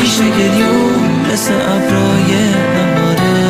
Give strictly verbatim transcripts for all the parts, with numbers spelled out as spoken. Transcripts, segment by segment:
میشه گریون مثل ابرای بهاره.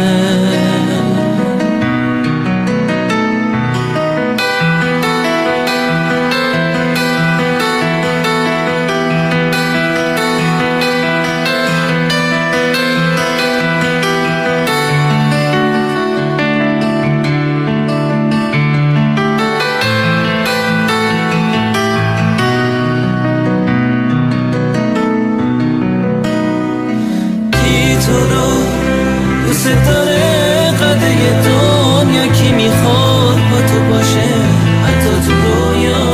تو رو دوست داره قده دنیا، کی میخواد با تو باشه حتی تو رویا.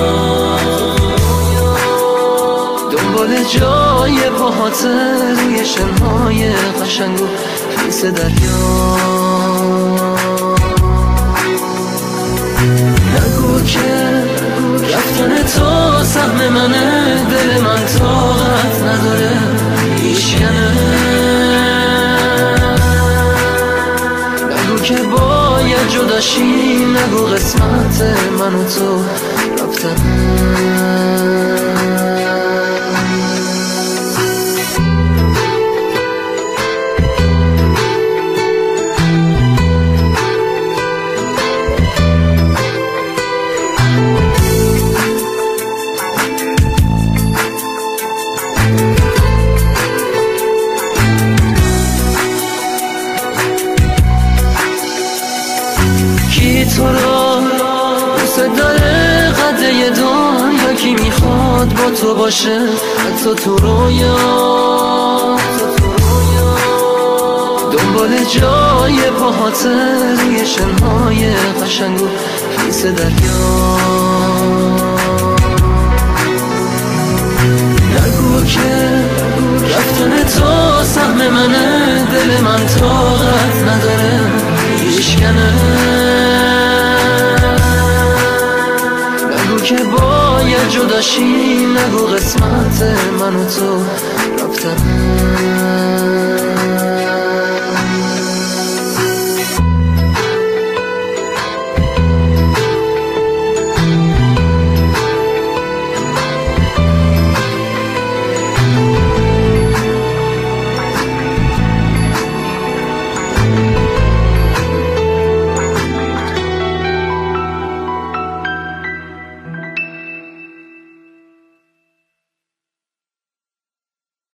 دنبال جای پاهات روی شنهای قشنگ و خیس دریا. نگو که رفتن تو سهم منه، دل من طاقت نداره ایشکنه. که باید جداشی، نگو قسمت من و تو رفتن. کی تو رو دوست داره قده دنیا، کی میخواد با تو باشه حتی تو رویا. دنبال جای پاهات روی شنهای قشنگ و خیس دریا. نگو که رفتن تو سهم منه، دل من طاقت نداره ایشکنه. نگو که باید جداشی، نگو قسمت من و تو رفتن.